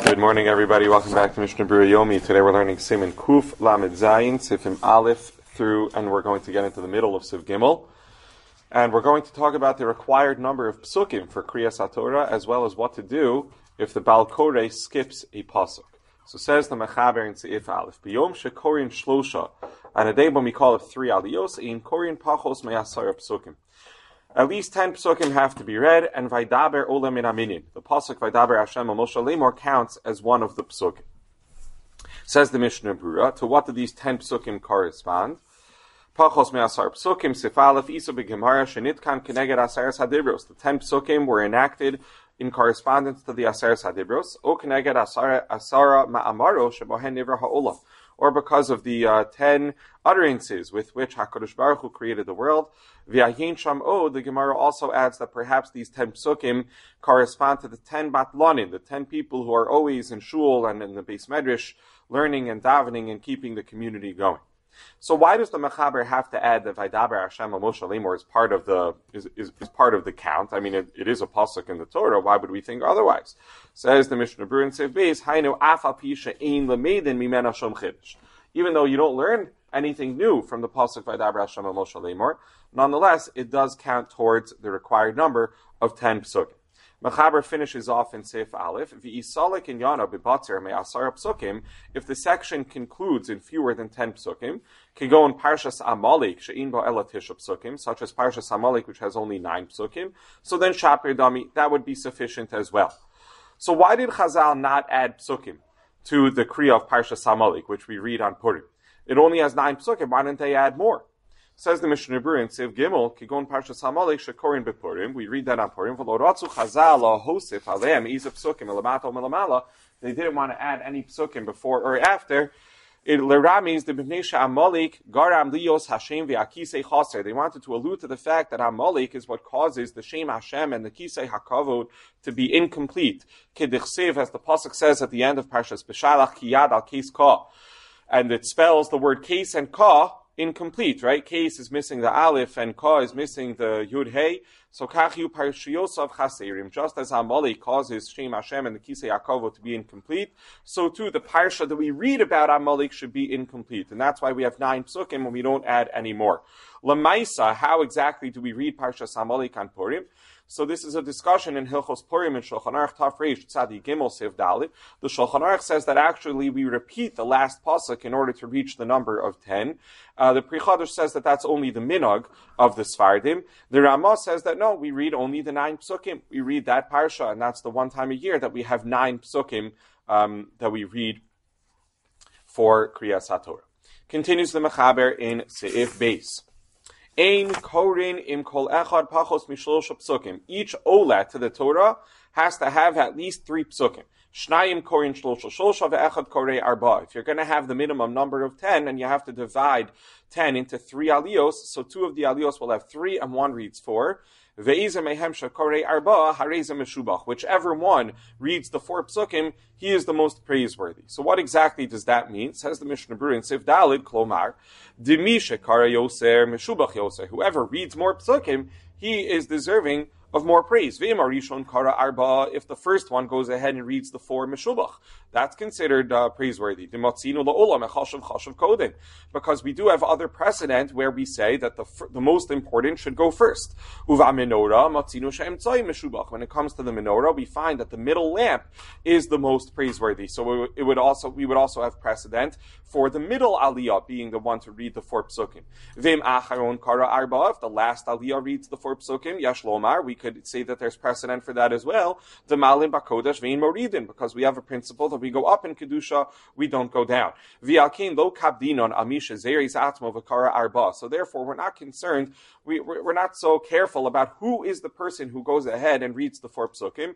Good morning, everybody. Welcome back to Mishnah Berurah Yomi. Today we're learning Siman Kuf Lamed Zayin, Sifim Aleph through, and we're going to get into the middle of Siv Gimel. And we're going to talk about the required number of psukim for Kriyas HaTorah, as well as what to do if the Baal Koreh skips a pasuk. So says the Mechaber in Seif Aleph, B'yom shekorin shlosha, on a day when we call it 3 aliyos, in korin pachos me'asara psukim. At least 10 psukim have to be read, and Vaidaber Olam min Aminin. The pasuk Vaidaber Hashem Moshe Lemor counts as one of the psukim. Says the Mishnah Berurah, to what do these 10 psukim correspond? Pachos me'asar psukim sifalef isa b'gemara shenitkan keneged aseres hadibros. The 10 psukim were enacted in correspondence to the aseres hadibros, o keneged asara ma'amaro shebohen nivra ha'olam, or because of the 10 utterances with which HaKadosh Baruch Hu created the world. V'ayin sham the Gemara also adds that perhaps these 10 psukim correspond to the 10 batlonin, the 10 people who are always in shul and in the Beis Medrash, learning and davening and keeping the community going. So why does the Mechaber have to add that Vaidaber Hashem Moshe Lemor is part of the count? I mean, it is a pasuk in the Torah. Why would we think otherwise? Says the Mishnah Berurah in Seif Beis, Hainu afal pi she'ein lemeidin mimena shom chiddush. Even though you don't learn anything new from the pasuk Vaidaber Hashem Moshe Lemor, nonetheless, it does count towards the required number of 10 psukim. Mechaber finishes off in Seif Aleph, V'isalik inyana b'batzer me'asara psukim, if the section concludes in fewer than 10 psukim, can go in Parshas Amalek, she'in bo ela tisha psukim, such as Parshas Amalek, which has only 9 psukim, so then Shapir Dami, that would be sufficient as well. So why did Chazal not add psukim to the Kriya of Parshas Amalek, which we read on Purim? It only has 9 psukim, why didn't they add more? Says the Mishnah Berurah in Seif Gimel, Kigon Parshas Hamalek shekorin bePurim. We read that on Purim. V'lo ratzu Chazal lahosif aleim izah psukim elamato melamala. They didn't want to add any psukim before or after. It leramis the b'nei she'Amalek garam lios Hashem ve'akisei chaser. They wanted to allude to the fact that Amalek is what causes the Shem Hashem and the Kisei Hakavod to be incomplete. Kedichsev, as the pasuk says at the end of Parshas Beshalach, Kiyad al Kes Ka, and it spells the word Kes and Ka incomplete, right? Case is missing the Aleph and Ka is missing the Yud Hey. So Kachiu Parshiyosav Chaserim. Just as Amalek causes Shem Hashem and the Kisei Yaakov to be incomplete, so too the Parsha that we read about Amalek should be incomplete. And that's why we have 9 psukim and we don't add any more. Lamaisa, how exactly do we read Parshas Amalek on Purim? So this is a discussion in Hilchos Purim and Shulchan Aruch Taf Reish Tzadi Gimel Seif Dalet. The Shulchan Aruch says that actually we repeat the last pasuk in order to reach the number of 10. The Pri Chadash says that that's only the minhag of the Sfardim. The Ramah says that no, we read only the 9 psukim. We read that parsha, and that's the one time a year that we have 9 psukim that we read for Kriyas HaTorah. Continues the Mechaber in Seif Beis. Ein korin im kol echad pachos mishlosh psukim. Each ola to the Torah has to have at least 3 psukim. Shnayim korin shlosha shlosha ve'echad korei arba. If you're going to have the minimum number of 10, and you have to divide 10 into 3 aliyos, so 2 of the aliyos will have 3 and 1 reads 4. Ve'iza mehem shekorei arba hareza meshubach. Whichever one reads the 4 psukim, he is the most praiseworthy. So what exactly does that mean? Says the Mishnah Berurah in Seif Dalet, Klomar, Dimi shekara yoser meshubach yoser. Whoever reads more psukim, he is deserving of more praise. If the first one goes ahead and reads the 4 meshubach, that's considered praiseworthy. Because we do have other precedent where we say that the most important should go first. When it comes to the menorah, we find that the middle lamp is the most praiseworthy. So we would also have precedent for the middle aliyah being the one to read the 4 psukim. If the last aliyah reads the 4 psukim, Yesh Lomar, we could say that there's precedent for that as well. Because we have a principle that we go up in Kedusha, we don't go down. So therefore, we're not concerned, we're not so careful about who is the person who goes ahead and reads the 4 psukim.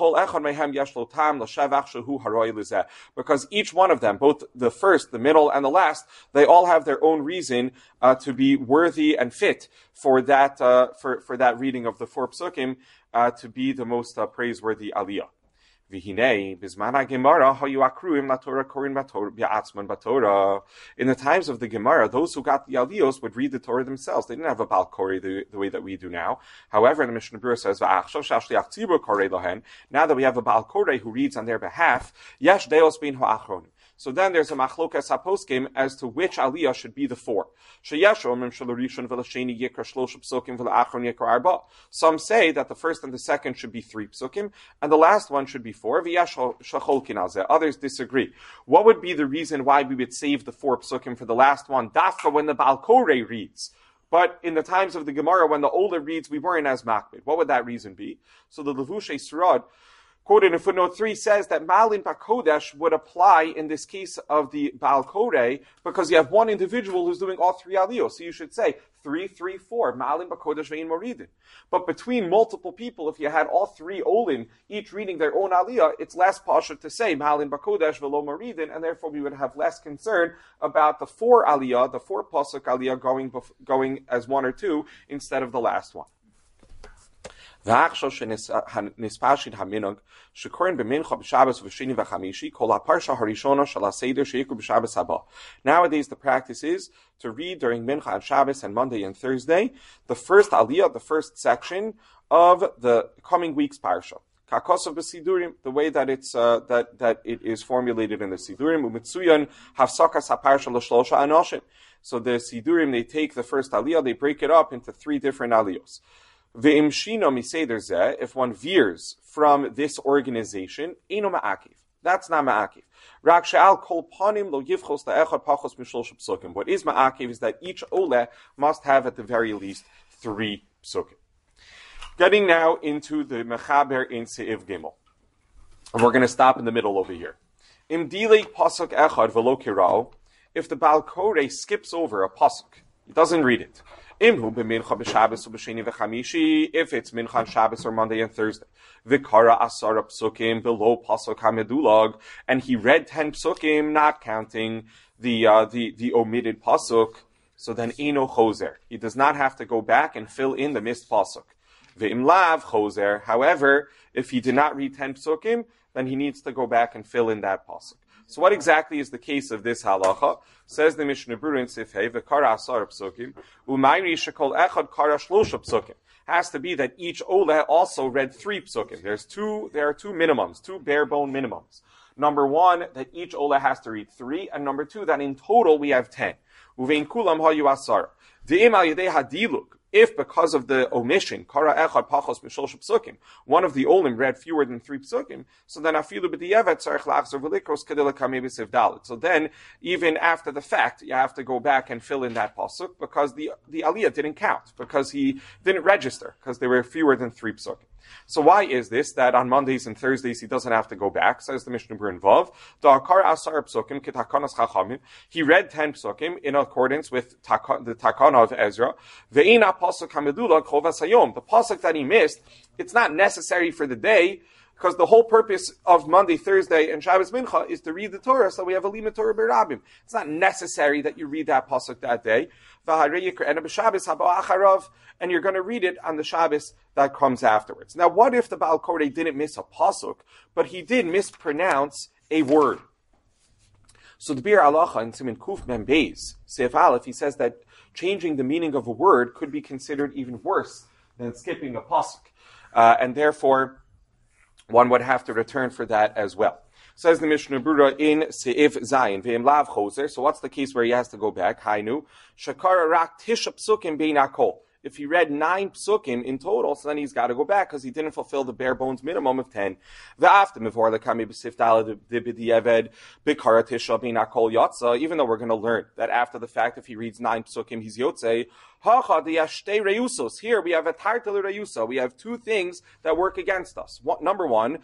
Because each one of them, both the first, the middle, and the last, they all have their own reason to be worthy and fit for that for that reading of the 4 psukim to be the most praiseworthy aliyah. V'hinei bizmana Gemara hayu akruim laTorah korin b'atzman b'Torah. In the times of the Gemara, those who got the aliyos would read the Torah themselves. They didn't have a Baal Kori the way that we do now. However, the Mishnah Berurah says, "V'achshav shashliach tzibur korei lohen." Now that we have a Baal Kori who reads on their behalf, yesh deos bin ha'achronim. So then there's a machlokas haposkim as to which aliyah should be the four. Some say that the first and the second should be 3 psukim, and the last one should be 4. Others disagree. What would be the reason why we would save the 4 psukim for the last one, dafka when the Baal Korei reads? But in the times of the Gemara, when the older reads, we weren't as makbid. What would that reason be? So the Levushay Sirad, quoted in footnote 3, says that Malin Bakodesh would apply in this case of the Baal Korei because you have one individual who's doing all 3 aliyos. So you should say 3, 3, 4, Malin Bakodesh Ve'in Moridin. But between multiple people, if you had all 3 Olin, each reading their own aliyah, it's less pasha to say Malin Bakodesh Ve'lo Moridin, and therefore we would have less concern about the 4 aliyah, the 4 pasuk aliyah going as 1 or 2 instead of the last one. Nowadays, the practice is to read during Mincha and Shabbos and Monday and Thursday the first aliyah, the first section of the coming week's parsha. Kakosov b'sidurim, the way that it's that it is formulated in the sidurim, umitsuyan hafsakas haparsha l'shlosha anoshin. So the sidurim, they take the first aliyah, they break it up into 3 different aliyos. If one veers from this organization, that's not ma'akiv. What is ma'akiv is that each ole must have at the very least 3 psukim. Getting now into the mechaber in Se'iv Gimel. And we're going to stop in the middle over here. If the Baal Korei skips over a pasuk, he doesn't read it. If it's Mincha Shabbos or Monday and Thursday, Vikara Asara Psukim below Pasuk Hamedulog, and he read 10 Psukim, not counting the omitted Pasuk, so then Eno Choser. He does not have to go back and fill in the missed Pasuk. Ve'im Lav Choser. However, if he did not read 10 Psukim, then he needs to go back and fill in that Pasuk. So what exactly is the case of this halacha? Says the Mishnah Berurah in Sifhei, v'kara asar psukim, u'mayri shekol echad kara shlosha psukim. Has to be that each ole also read 3 psukim. There are 2 minimums, 2 bare bone minimums. Number 1, that each ole has to read 3, and number 2, that in total we have 10. Uvein kulam hayu asar. De'im al yedei hadiluk. If because of the omission, kara echad pachos mishlosh psukim, one of the olim read fewer than 3 psukim, so then afilu b'di'evet tzarich lachzor v'likros kedei lekame b'sev dalet. So then, even after the fact, you have to go back and fill in that pasuk because the aliyah didn't count, because he didn't register, because there were fewer than 3 psukim. So why is this that on Mondays and Thursdays he doesn't have to go back? Says the Mishnah Berurah in Vav, Da'akar asar psukim ketakanas chachamim. He read 10 psukim in accordance with the takana of Ezra. Ve'ina pasuk hamedula chovas hayom. The pasuk that he missed, it's not necessary for the day, because the whole purpose of Monday, Thursday, and Shabbos Mincha is to read the Torah, so we have a Limud Torah B'Rabim. It's not necessary that you read that pasuk that day. And you're going to read it on the Shabbos that comes afterwards. Now, what if the Baal Korei didn't miss a pasuk, but he did mispronounce a word? So the Bir Alacha in Siman Kuf Mem Beis, Seif Aleph, he says that changing the meaning of a word could be considered even worse than skipping a pasuk. And therefore, one would have to return for that as well. Says the Mishnah Berurah in Se'iv Zayin, Ve'im Lav Choser. So what's the case where he has to go back? Hainu, Shakara Rak Tisha Psukim Bein Akol. If he read 9 psukim in total, so then he's got to go back because he didn't fulfill the bare bones minimum of 10. Even though we're going to learn that after the fact, if he reads 9 psukim, he's yotzei. Here we have a tartel reyusa. We have 2 things that work against us. Number 1,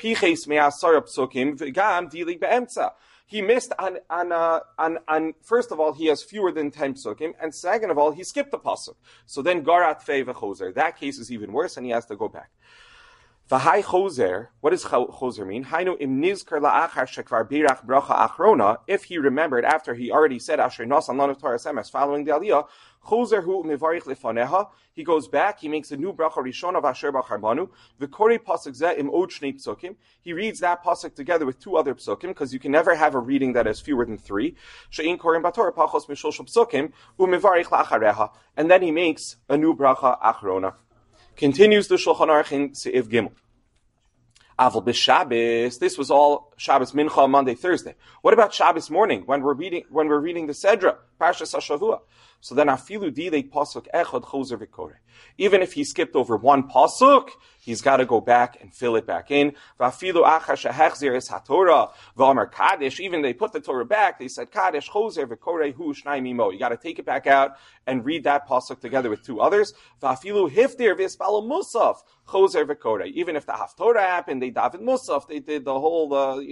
he missed on first of all, he has fewer than 10 psukim, and second of all, he skipped the pasuk. So then garat fei v'chozer. That case is even worse, and he has to go back. V'hai chozer, what does chozer mean? Hainu im nizker la'achar shekvar birach bracha achrona, if he remembered after he already said asher nosan lanav Torah semes following the aliyah, chozer hu mivarich lefaneha, he goes back, he makes a new bracha rishon of asher b'charbanu, v'korei pasuk zeh im od shnei psukim, he reads that pasuk together with two other psukim, because you can never have a reading that has fewer than three, she'in korim batorah pachos mishlosh psukim, u'mivarich la'achareha, and then he makes a new bracha achrona. Continues the Shulchan Aruch in Seif Gimel. Aval b'Shabbos. This was all Shabbos Mincha, Monday, Thursday. What about Shabbos morning when we're reading the Sedra, Parshas HaShavua? So then afilu dilek pasuk echad chozer v'koreh. Even if he skipped over one pasuk, he's got to go back and fill it back in. V'afilu achar shehechzir es haTorah v'amar kadesh. Even they put the Torah back, they said kadesh chozer v'koreh hu shnai mimo. You got to take it back out and read that pasuk together with two others. V'afilu hiftir v'espalo musaf chozer v'koreh. Even if the haftorah happened, they davened musaf. They did the whole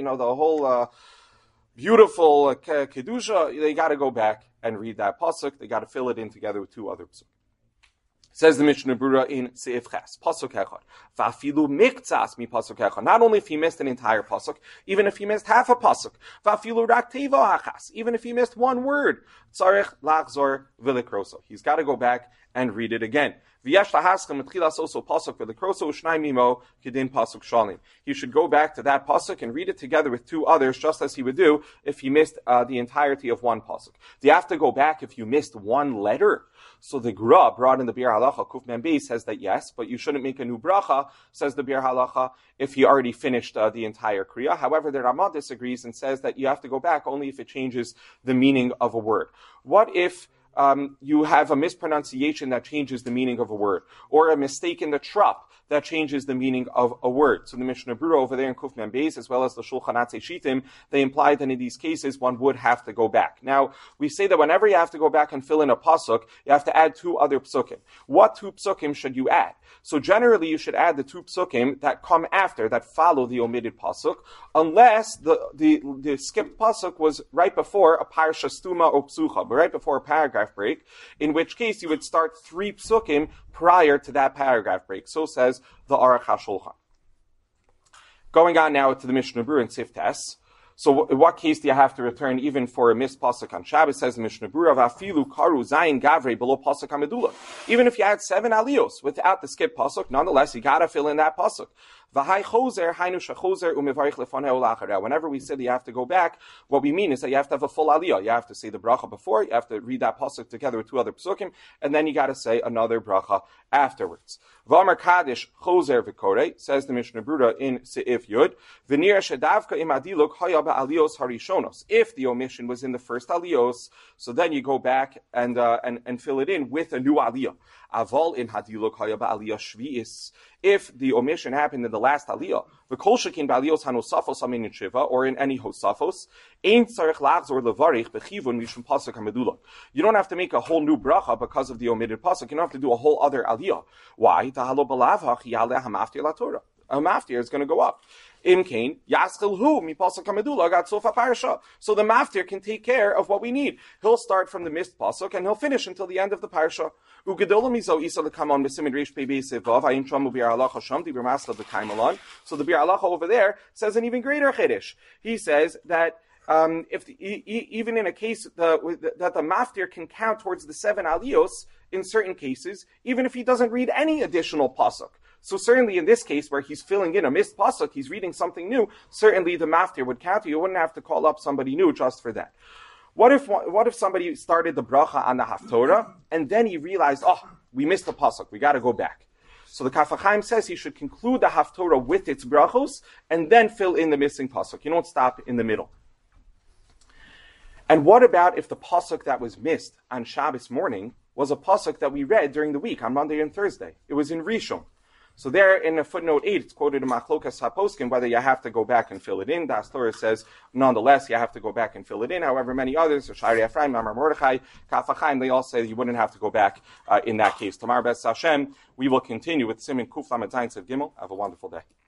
beautiful kedusha. They got to go back and read that pasuk. They got to fill it in together with two other pasuk. Says the Mishnah Berurah in Seif Ches, pasuk echad. Va'afilu miktzas mi pasuk echad. Not only if he missed an entire pasuk, even if he missed half a pasuk. Va'afilu rak teva hachas. Even if he missed one word. Tzarech lachzor v'likroso. He's got to go back and read it again. V'yesh lahaschem etchilas also pasuk v'likroso ushnai mimo kedin pasuk shalim. He should go back to that pasuk and read it together with two others, just as he would do if he missed the entirety of one pasuk. Do you have to go back if you missed one letter? So the Gra brought in the Biur Halacha, Kuf Mem Beis, says that yes, but you shouldn't make a new bracha, says the Biur Halacha, if you already finished the entire Kriya. However, the Ramah disagrees and says that you have to go back only if it changes the meaning of a word. What if you have a mispronunciation that changes the meaning of a word, or a mistake in the trop that changes the meaning of a word? So the Mishnah Berurah over there in Kuf Mem Beis, as well as the Shulchan Aruch Shittim, they imply that in these cases one would have to go back. Now, we say that whenever you have to go back and fill in a pasuk, you have to add two other psukim. What two psukim should you add? So generally you should add the two psukim that come after, that follow the omitted pasuk, unless the skipped pasuk was right before a parsha stuma or psucha, but right before a paragraph break, in which case you would start three psukim prior to that paragraph break. So says the Aruch HaShulchan. Going on now to the Mishnah Berurah in Seif Tes. So in what case do you have to return even for a missed pasuk on Shabbos? Says the Mishnah Berurah, V'afilu karu zayin gavrei below pasuk hamedula. Even if you had 7 aliyos without the skip pasuk, nonetheless you gotta fill in that pasuk. V'hai chozer hainu shechozer umevarich lefaneu la'achareh. Whenever we say that you have to go back, what we mean is that you have to have a full aliyah. You have to say the bracha before, you have to read that pasuk together with two other psukim, and then you gotta say another bracha afterwards. V'amar kadesh chozer v'korei, says the Mishnah Berurah in Seif Yud, v'nir shedavka im adiluk haya ba'aliyos harishonos. If the omission was in the first aliyos, so then you go back and fill it in with a new aliyah. Aval in hadiluk haya ba'aliyah shvi'is. If the omission happened in the last aliyah, the kol shekin ba'aliyos hanosafos amin in shiva, or in any hosafos, ein tzarech lachzor levarich bechivun mishum pasuk hamedula. You don't have to make a whole new bracha because of the omitted pasuk. You don't have to do a whole other aliyah. Why? Tahalo balavach yaleh hamaftir la Torah. A maftir is going to go up. Imkain yaschilhu mi pasuk hamedula gat sofa parsha. So the maftir can take care of what we need. He'll start from the missed pasuk and he'll finish until the end of the parsha. Ugedolam izo isa lekamon b'simin reish pei beis sevav ayin shamu bi'ar halacha sham dibur masla b'kaim alon. So the bi'ar halacha over there says an even greater chiddush. He says that even in a case that the maftir can count towards the 7 aliyos in certain cases, even if he doesn't read any additional pasuk. So certainly in this case where he's filling in a missed pasuk, he's reading something new, certainly the maftir would count. You wouldn't have to call up somebody new just for that. What if somebody started the bracha on the haftorah and then he realized, we missed the pasuk, we got to go back. So the Kaf HaChaim says he should conclude the haftorah with its brachos and then fill in the missing pasuk. You don't stop in the middle. And what about if the pasuk that was missed on Shabbos morning was a pasuk that we read during the week on Monday and Thursday? It was in Rishon. So there in footnote 8, it's quoted in Machlokas HaPoskim whether you have to go back and fill it in. The Astorah says, nonetheless, you have to go back and fill it in. However, many others, Shari Ephraim, Mamar Mordechai, Kaf HaChaim, they all say you wouldn't have to go back in that case. Tomorrow, B'ez Hashem, we will continue with Siman Kuf Lamed Zayin Seif Gimel. Have a wonderful day.